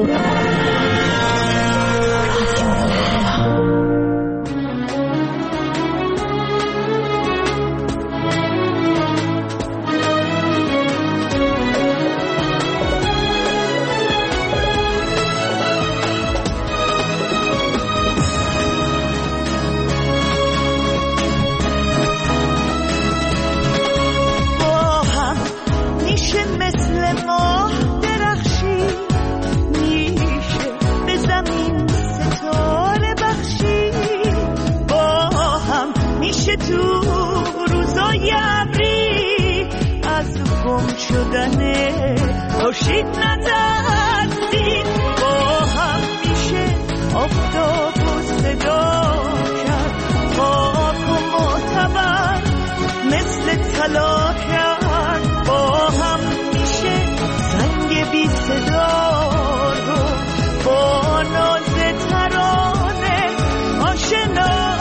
خورشید نترسید، با هم میشه آفتاب و صدا کرد، خاک و معتبر مثل طلا کرد، با هم میشه زنگ بی صدا رو با ناز ترانه آشنا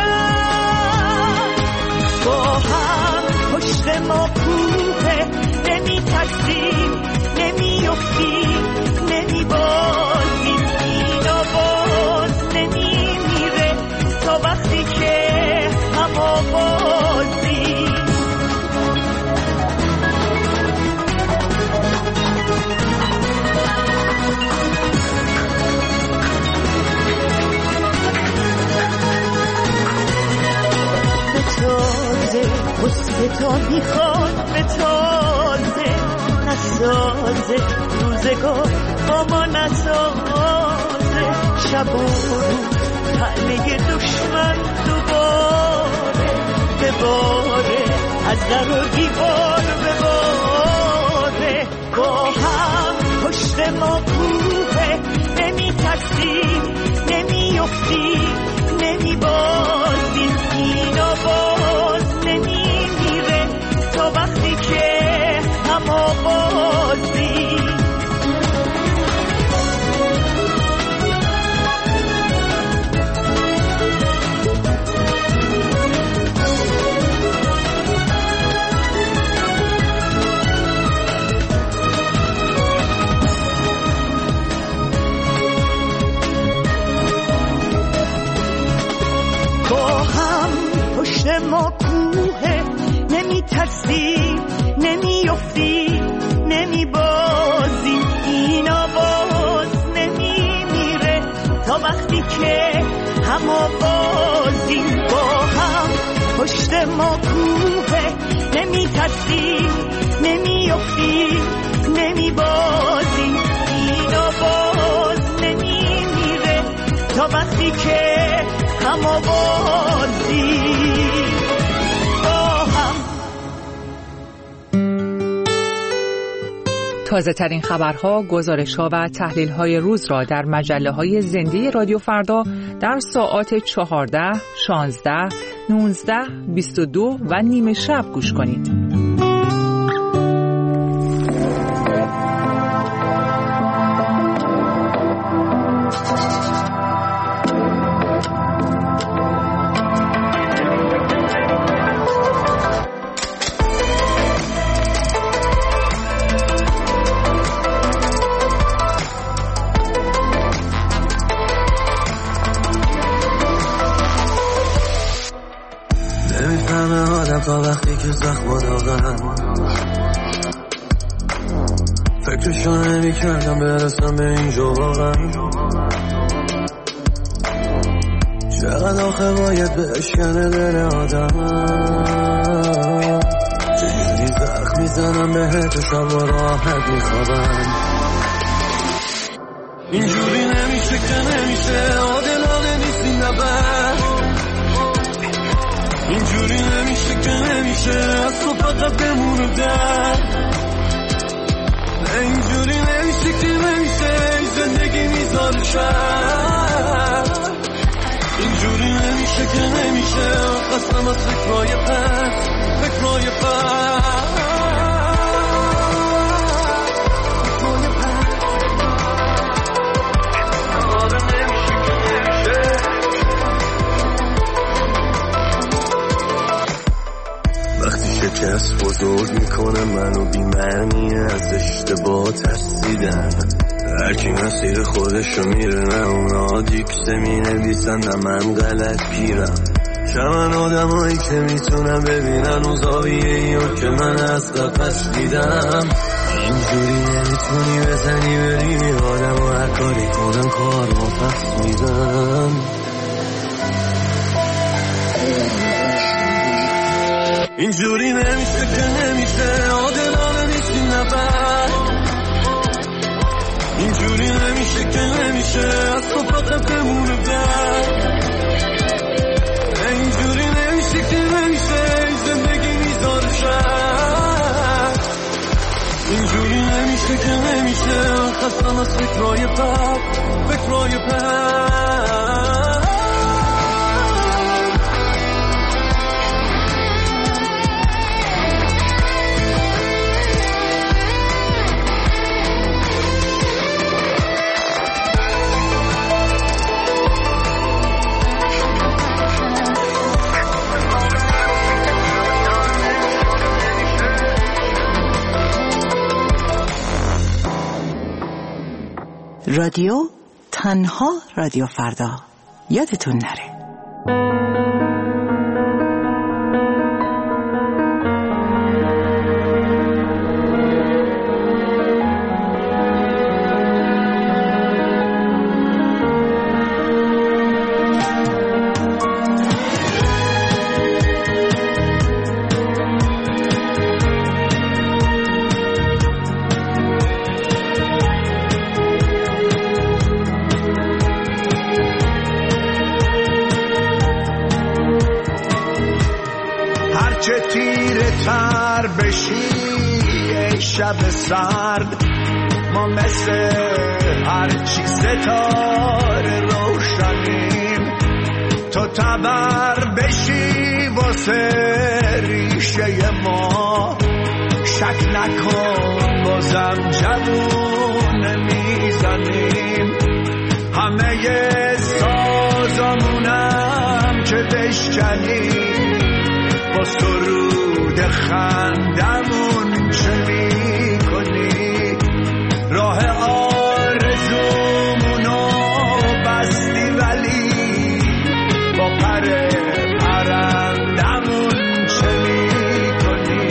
کرد. با هم پشت ما کوه، نمی ترسیم نمی افتیم نمی بازیم، اینا باز نمی میره تا وقتی که هم آوازیم. به تازه غصه تا میخواد، به تازه نسازه روزگار با ما نسازه، شب و روز طعنه دشمن دوباره بباره، از در و دیوار بباره. با هم پشت ما کوه، نمی ترسیم نمی افتیم نمی بازیم، اینا باز نمی میره تا وقتی که هم آوازیم. ما کوه، نمی ترسیم نمی افتیم نمی بازیم، اینا باز نمی میره تا وقتی که هم آوازیم. با هم پشت ما کوه، نمی ترسیم نمی افتیم نمی بازیم، اینا باز نمی میره تا وقتی که هم آوازیم. تازه ترین خبرها، گزارش‌ها و تحلیل‌های روز را در مجله‌های زنده رادیو فردا در ساعات 14، 16، 19، 22 و نیم شب گوش کنید. تا وقتی که زخم داغم فکرشو نمی کردم برسم به اینجا واقعا، چقدر آخه باید بشکنه دل آدم، چجوری زخم میزنم بهت و شب و راحت میخوابم، اینجوری نمیشه که نمیشه، عادلانه نیست این نبرد، اینجوری نمیشه که نمیشه، از تو فقط بمونه درد، اینجوری نمیشه که نمیشه، زندگی میذاره شد، اینجوری نمیشه که نمیشه، قسم از فکرهای پس، فکرهای پس. شکست بزرگ میکنه منو، بی معنی از اشتباه ترسیدن، هرکی مسیر خودشو میره، نه اونا دیکسه می نویسن نه من غلط پیرم. من آدم هایی که میتونم ببینن اون زاویه ایو که من از قفص دیدم. اینجوری نمیتونی بزنی بری آدم و هر کاری کنن کار ما پس میدن. اینجوری نمیشه که نمیشه آدم نمیشی نفر. اینجوری نمیشه که نمیشه از تو فقط بمونه در. اینجوری نمیشه که نمیشه زندگی میذاره شد. اینجوری نمیشه که نمیشه خستم از فکرهای بد، فکرهای بد. رادیو تنها رادیو فردا، یادتون نره. شب سرد ما مثل هرچی ستاره روشنیم، تو تبر بشی واسه ریشه ما. شک نکن بازم جوون میزنیم، همه سازمونم که بشکنیم با سرود خندمون چه میکنی. راه آرزومونو بستی ولی با پر پرندمون چه میکنی.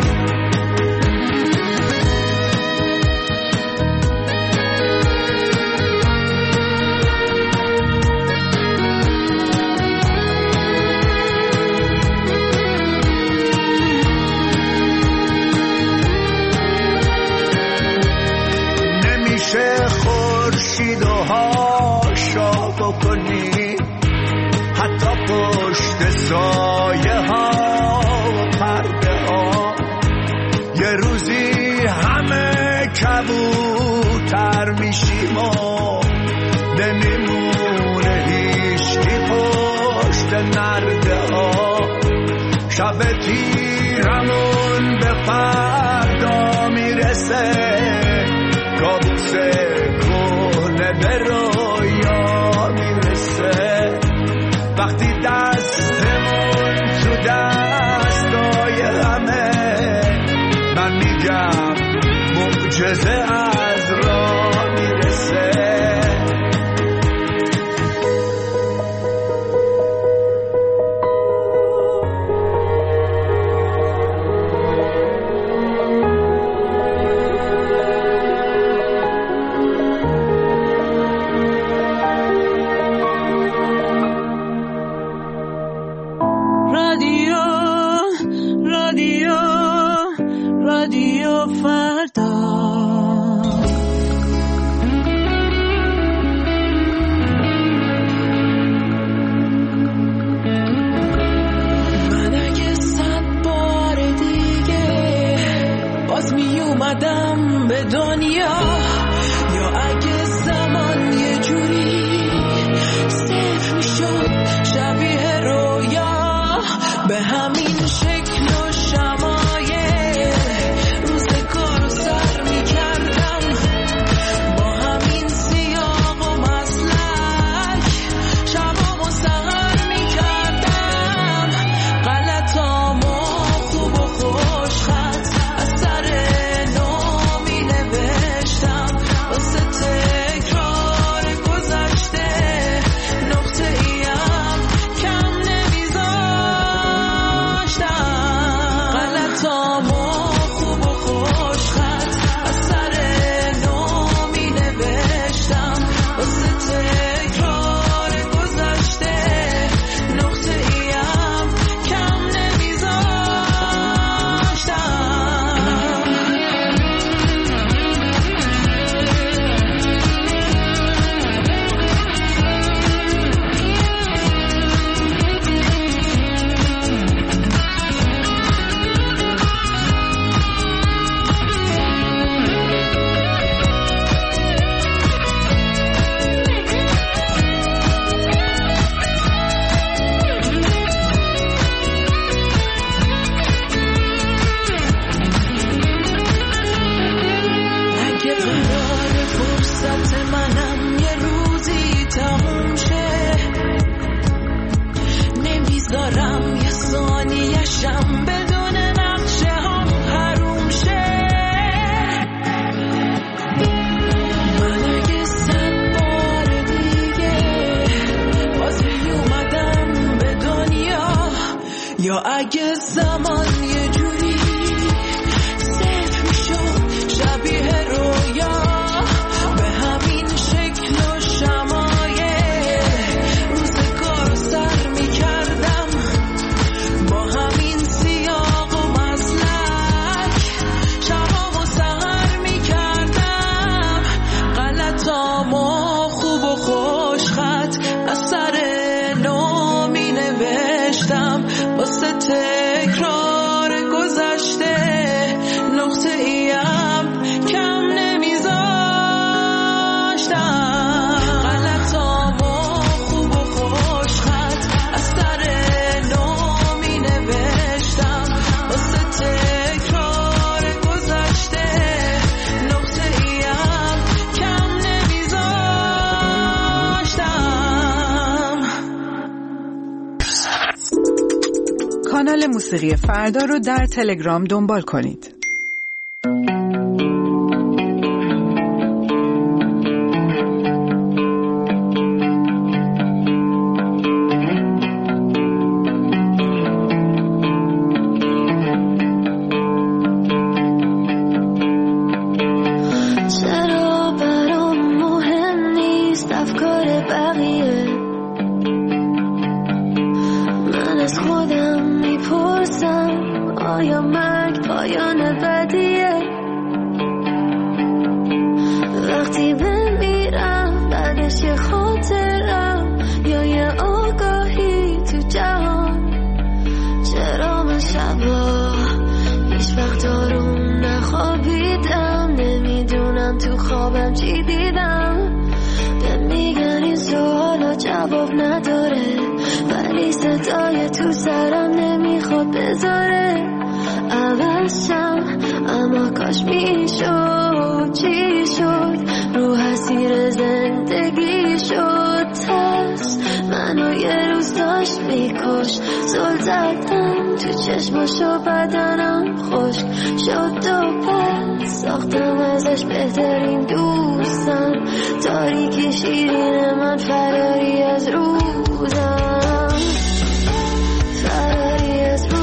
خورشید و هاشا بکنی حتی پشت سایه ها و پرده ها. یه روزی همه کبوتر میشیم و نمیمونه هیچکی پشت نرده ها. شب تیرمون به فردا میرسه، کابوس کنه به رویا میرسه. وقتی دستمون تو دستای همه، من میگم معجزه از راه میرسه. رادیو فردا. من اگه 100 بار دیگه باز می اومدم به دنیا، یا اگه زمان یه جوری صفر می شد شبیه رویا، به همین شکل و شمایل روزگار رو سر می کردم، با همین سیاق و مسلک شبامو سهر می کردم، غلطامو خوب و خوش خط از سر نو می نوشتم. فرصت منم یه روزی تموم شه، نمیذارم یه ثانیه‌شم بدون نقشه هم حروم شه. من اگه 100 بار دیگه باز میومدم به دنیا، یا اگه زمان یه جوری صرف میشد شبیه رویا، به همین شکل و شمایل روزگار رو سر میکردم، با همین سیاق و مسلک شبا و سهر میکردم، غلطامو خوب و خوش خط از سر نو می نوشتم، واسه تکرار گذشته نقطه ایم کم نمیذاشتم، غلطامو خوب و خوش خط از سر نو می نوشتم، واسه تکرار گذشته نقطه ایم کم نمیذاشتم. کانال موسیقی فردا رو در تلگرام دنبال کنید. چرا برام مهم نیست افکار بقیه، من از خودم میپرسم آیا مرگ پایان بدیه؟ وقتی بمیرم بعدش یه خاطرم یا یه آگاهی تو جهان، چرا من شبا هیچ وقت آروم نخوابیدم، نمیدونم تو خوابم چی دیدم، به میگن این سوالا جواب نداره، ولی صدای تو سرم نمیخواد بذاره عوضشم، اما کاش میشد چی شد، رو اسیر زندگی شد ترس، منو یه روز داشت میکش، زل زدم تو چشماشو بدنم خشک شد و پس ساختم ازش بهترین دوستم، تاریکی شیرین من فراری از روزم، فراری از روزم.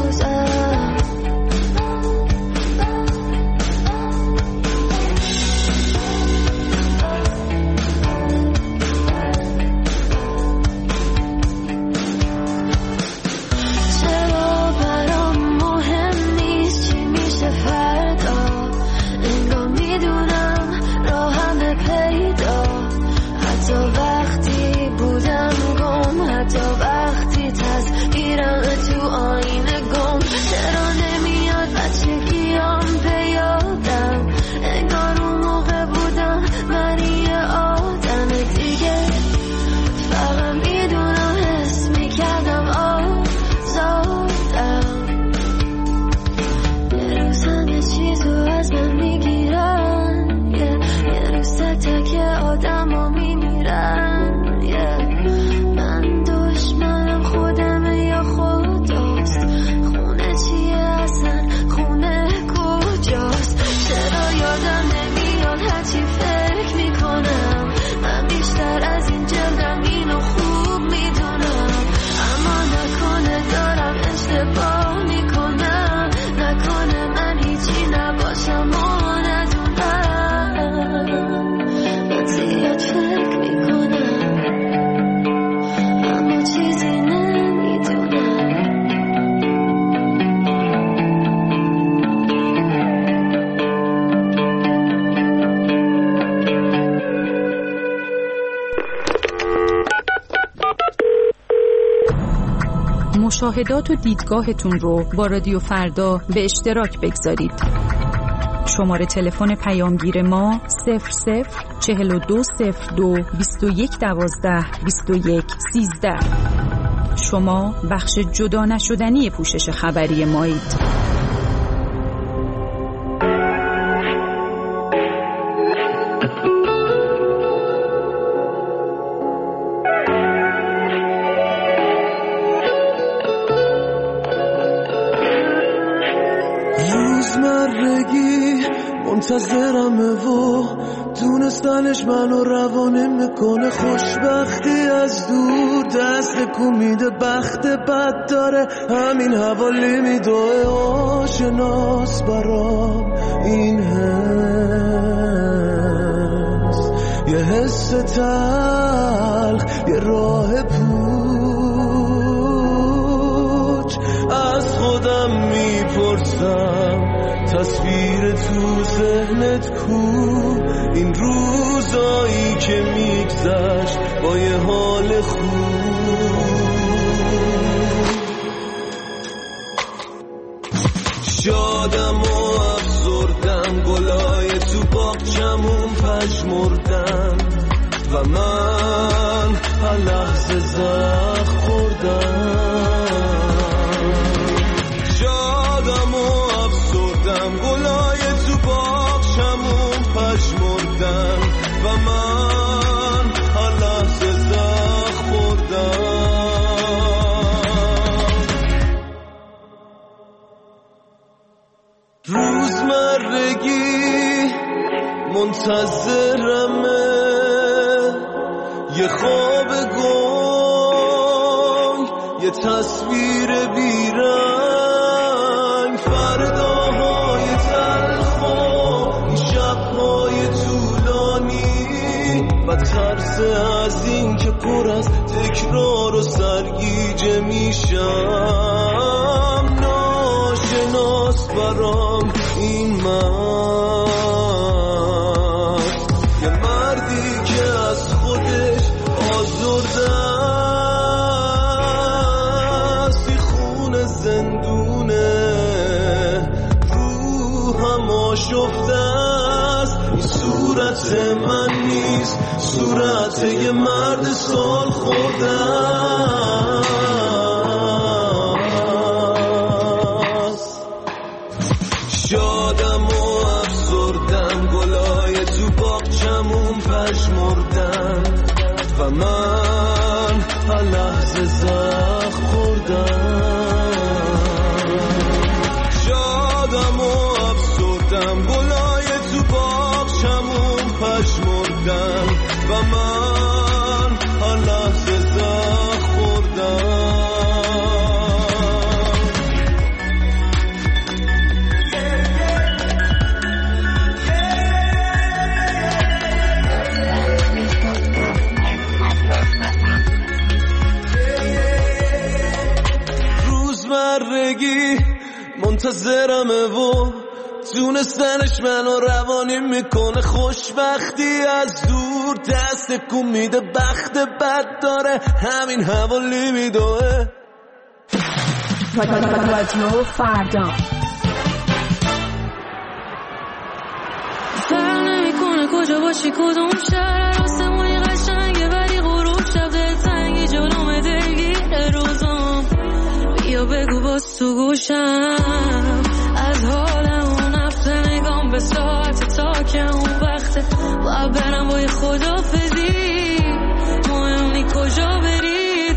چرا برام مهم نیست چی میشه فردا، انگار میدونم راهم پیدا، حتی وقتی بودم گم، حتی وقتی تصویرم تو آینه گم، چرا نمیاد بچگیام به یادم، انگار اون موقع بودم من یه آدم دیگه، فقط میدونم حس میکردم آزادم، یه روز همه چیزو از من میگیرن، یه روز تک تک آدم ها میمیرن، من دشمنم خودمه یا خداست، خونه چیه اصلا، خونه کجاست، چرا یادم نمیاد هرچی فکر میکنم، من بیشتر از این جلدم اینو خوب میدونم، اما نکنه دارم اشتباه میکنم، نکنه من هیچی نباشم و ندونم، من زیاد فکر میکنم اما چیزی نمیدونم. مشاهدات و دیدگاهتون رو با رادیو فردا به اشتراک بگذارید. شماره تلفن پیامگیر ما 004202 2112 2113. شما بخش جدا نشدنی پوشش خبری مایید. منتظرمه و دونستنش منو روانه میکنه خوشبختی از دور دست میده بخت بد داره همین حوالی میدوه آشناس برام این حس یه حس تلخ یه راه پوچ از خودم میپرسم تصویر تو ذهنت کو این روزایی که میگذشت با یه حال خوب شادم و افسردم گلای تو باغچمون پژمردن و من هر لحظه زخم خوردم شادم و افسردم گلای تو باغچمون پژمردن و من هر لحظه زخم خوردم روزمرگی منتظرمه یه خواب گنگ یه تصویر بیرنگ فرداهای تلخ و این شبهای طولانی و ترس از این که پر از تکرار و سرگیجه میشم ناشناس برام این یه مردی که از خودش آزرده است این خون زندونه روحم آشفته است این صورت من نیست صورت یه مرد سال خورده است شادم و افسردم گلای تو باغچمون پژمردن و من هر لحظه زخم خوردم شادم و افسردم گلای تو باغچمون پژمردن و من هر لحظه زخم خوردم روزمرگی منتظرمه و دونستنش منو روانی میکنه خوشبختی از دور دست کن میده بخت بد داره همین حوالی میدوه رادیو فردا فرق نمیکنه کجا باشی کدوم شهر آسمونی قشنگه ولی غروب شب دلتنگی جلوم دلگیر روزم بیا بگو باز تو گوشم از حال اون هفته نگام به ساعت تا که اون وقته باید برم با یه خدافزی مهم نی کجا بری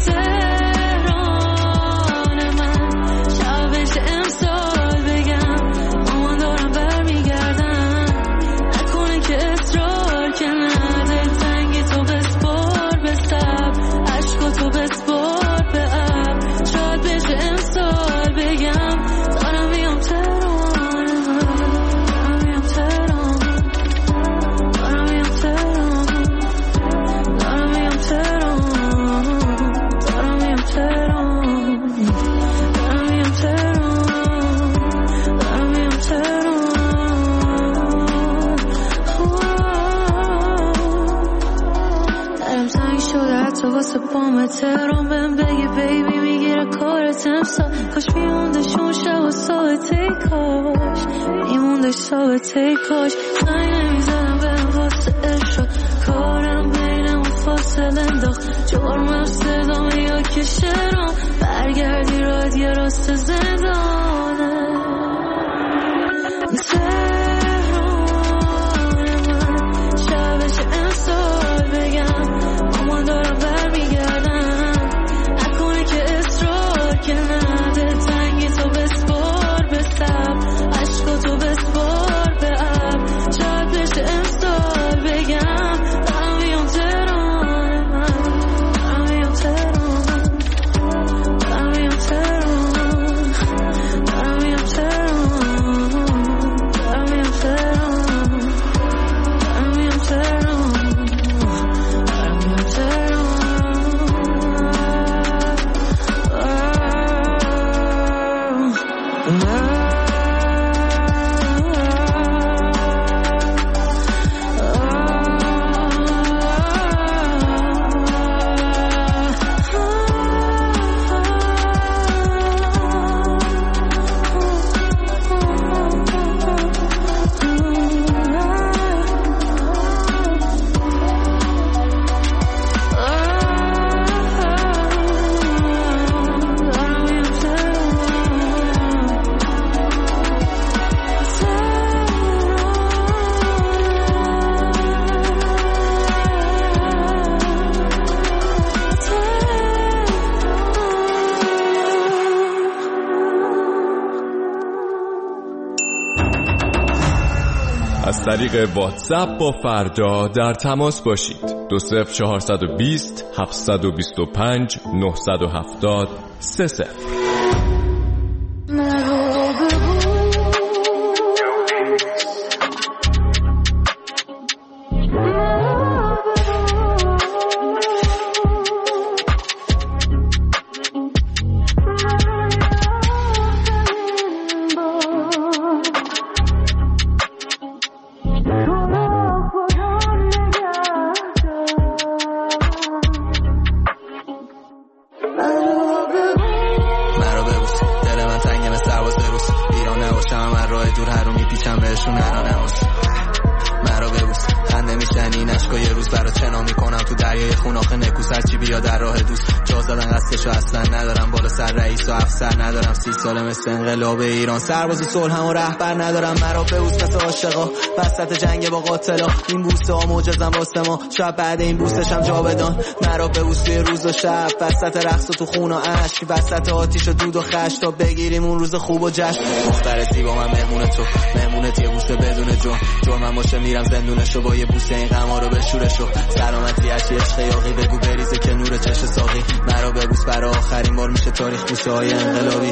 تهران من شبش امسال بگم مامان دارم برمیگردم نکنه که اصرار که نده تنگی تو بسپار به سب عشق تو بسپار به اب شاید بشه امسال بگم دارم میام تهران دارم میام تهران دارم میام تهران دارم میام تهران دارم میام تهران دارم میام تهران دارم میام تهران درم تنگ شده حتی واسه پام تهران بهم بگی بیبی میگیره کارت امسال کاش میموندش اون شب و ثابته کاش میموندش ثابته کاش زنگ نمیزنم برم واسه ارشاد کارم بینم و فاصله انداخت جرمم صدامه یا که شرم برگردی راد یه راست زندانه تهران من شبش امسال بگم مامان دارم برمیگردم نکنه که اصرار که نده تنگی تو بسپار به سب عشق تو بسپار به اب از طریق واتساپ با فردا در تماس باشید. 20420 725 970 30. انقلاب ایران سرباز صلحم و رهبر ندارم، مرا به بوس مثل عاشقا وسط جنگ با قاتلا، این بوسه ها معجزن واسه ما، شب بعد این بوسشم جاودان، مرا به بوس توی روز و شب وسط رقص و تو خون و اشک، وسط آتیش و دود و خشت تا بگیریم اون روز خوب و جشن. دختر زیبا من مهمون تو، مهمونت یه بوسه بدون جرمم باشه میرم زندونشو با یه بوسه این غما رو بشورشو، سلامتی عشق عشق یاقی بگو بریزه که نور چش ساقی، مرا به بوس برای آخرین بار میشه تاریخ بوسه های انقلابی.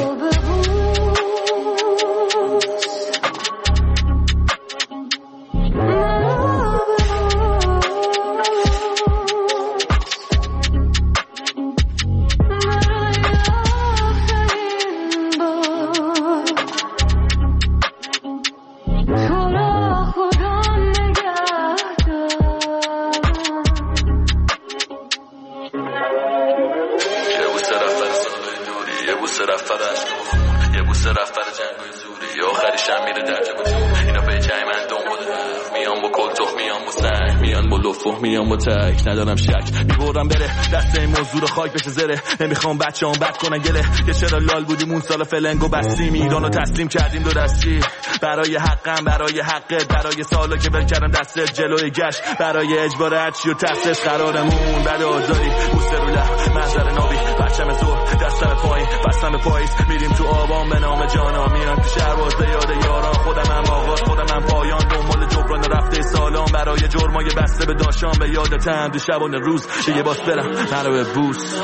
میام با تک ندارم شک میبرم بره دست این موضوع رو خاک بشه زره، نمیخوام بچه هم بد کنن گله که چرا لال بودیم اون سال فلنگو بستیم ایران رو تسلیم کردیم دو دستی، برای حقم برای حقت، برای سالا که ول کردم دستت جلوی گشت، برای اجبار هرچی و تفتش قرارمون بعد آزاری بوسه رو له منظر نابی بچم زور دستم پایین بستم پاییز میریم تو آبان به نام جانا، میرم تو شهر واسه یاد یاران، خودم هم آغاز خودم هم پایان، دنبال جبران رفته سالان، برای جرمای بسته به داشان به یادتم دو شبانه روز یه باس برم مرا به بوس.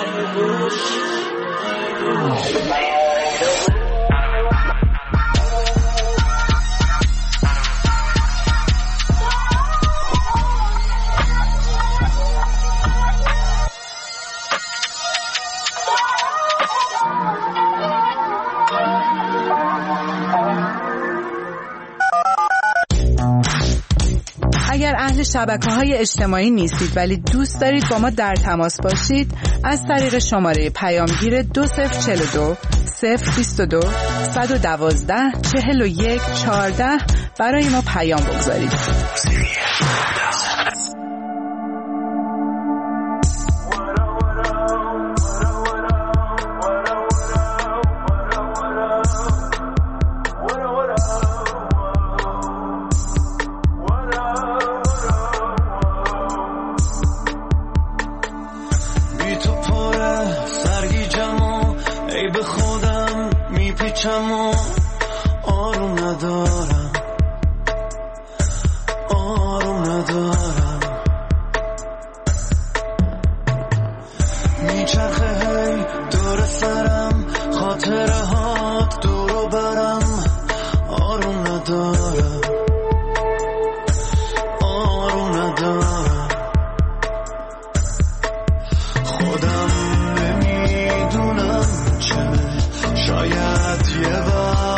اگر اهل شبکه‌های اجتماعی نیستید ولی دوست دارید با ما در تماس باشید، از طریق شماره پیامگیر 2042 022 112 41 14 برای ما پیام بگذارید.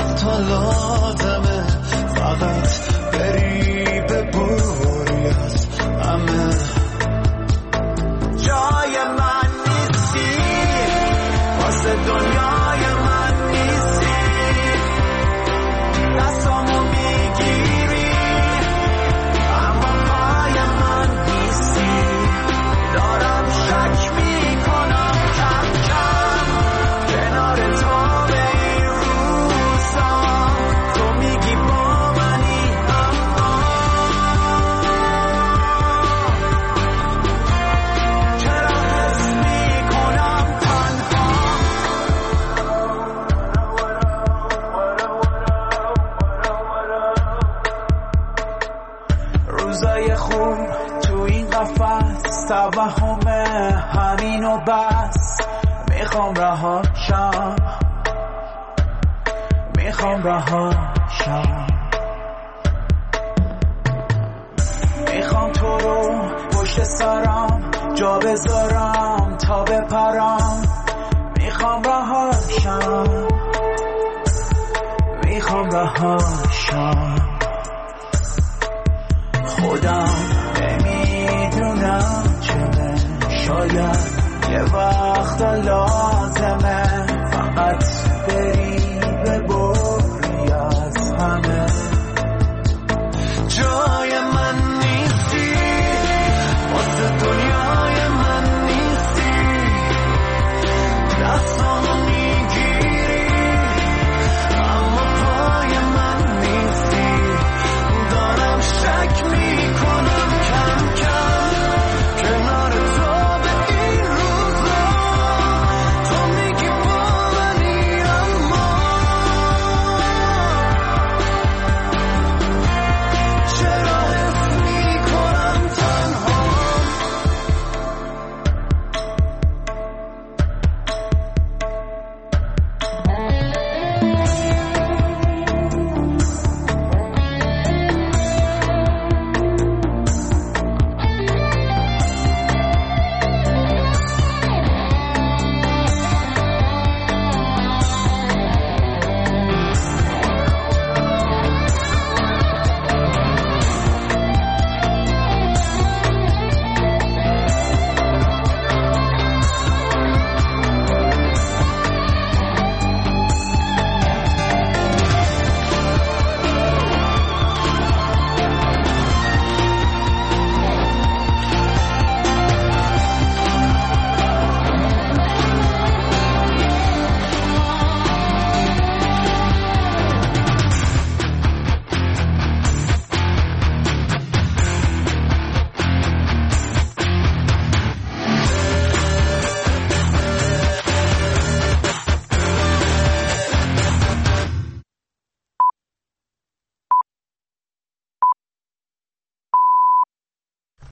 لازمه فقط بری ببوری از روی تو این قفس توهمه همین و بس میخوام رهاشم میخوام رهاشم میخوام تو رو پشت سرم جا بذارم تا بپرم میخوام رهاشم میخوام رهاشم خودم نمیدونم چه شاید یه وقت لازمه فقط بری